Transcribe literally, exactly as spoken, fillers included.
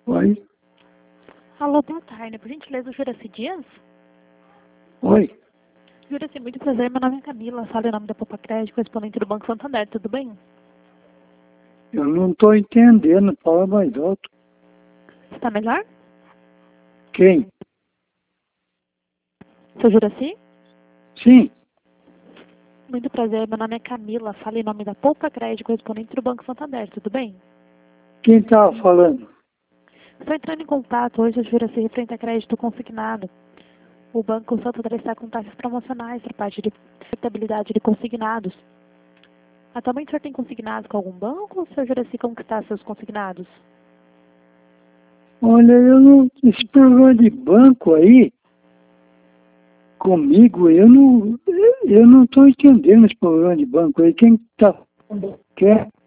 Oi? Alô, boa tarde. Por gentileza, o Juraci Dias? Oi? Juraci, muito prazer. Meu nome é Camila. Falo em nome da Poupa Crédito, correspondente do Banco Santander. Tudo bem? Eu não estou entendendo. Fala mais alto. Está melhor? Quem? Seu Juraci? Sim. Muito prazer. Meu nome é Camila. Falo em nome da Poupa Crédito, correspondente do Banco Santander. Tudo bem? Quem estava falando? Estou entrando em contato hoje, o Juraci, referente a crédito consignado. O Banco Santander está com taxas promocionais para parte de rentabilidade de consignados. Atualmente o senhor tem consignados com algum banco ou o senhor Juraci como que está seus consignados? Olha, eu não. Esse programa de banco aí, comigo, eu não. Eu não estou entendendo esse programa de banco aí. Quem está. Quer?